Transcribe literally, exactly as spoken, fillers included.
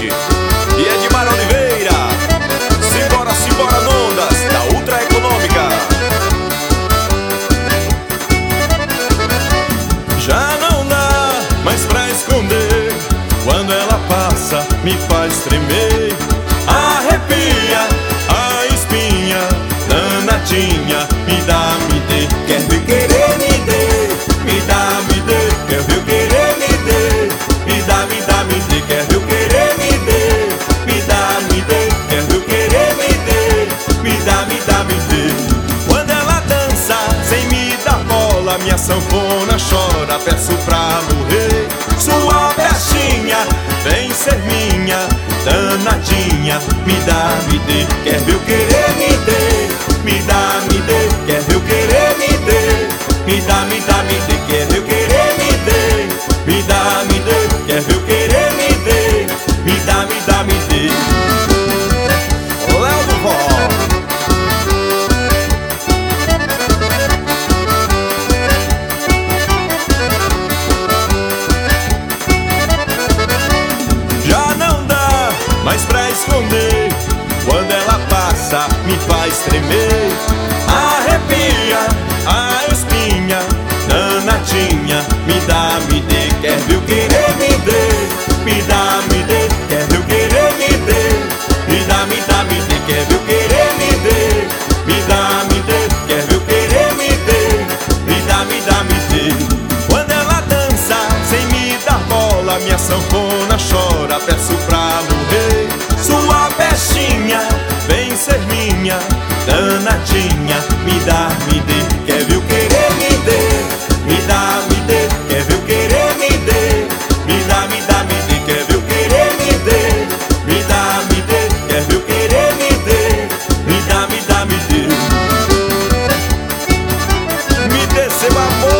Norte e Edmar Oliveira. Simbora, simbora, Nondas, da Ultra Econômica. Já não dá mais pra esconder, quando ela passa me faz tremer. Arrepia a espinha danadinha, me dá, me dê, quer ver querer me dê, me dá, me dê, quer ver querer me dê, me dá, me dá, me dê, quer ver querer me dê, me dá, me dê, quer ver querer me dê, me dá, me dá, me dê. Quando ela dança sem me dar bola, minha sanfona chora, peço pra morrer. Sua bestinha vem ser minha danadinha, me dá, me dê, quer ver querer me dê, me dá, me dê, quer ver querer me dê, me dá, me dá, me dê, quer ver querer me dê, me dá, me dê, quer ver querer me dê, me dá, me dá, me dê. Léo do Forró. Já não dá mais pra esconder, quando ela passa me faz tremer. Arrepia a espinha danadinha, me dá, me dê, quer ver o querer me dê, me dá, me dê, quer ver o querer me dê, me dá, me dá, me dê, quer ver o querer me dê, me dá, me dê, quer ver o querer me dê, me dá, me dá, me dê. Quando ela dança sem me dar bola, minha sanfona chora, peço pra morrer. Sua bestinha vem ser minha danadinha, me dá, me dê, quer ver o querer me dê, me dá, me dê, quer ver o querer me dê, me dá, me dá, me dê, quer ver o querer me dê, me dá, me dê, quer ver o querer me dê, me dá, me dá, me dê. Me dê seu amor.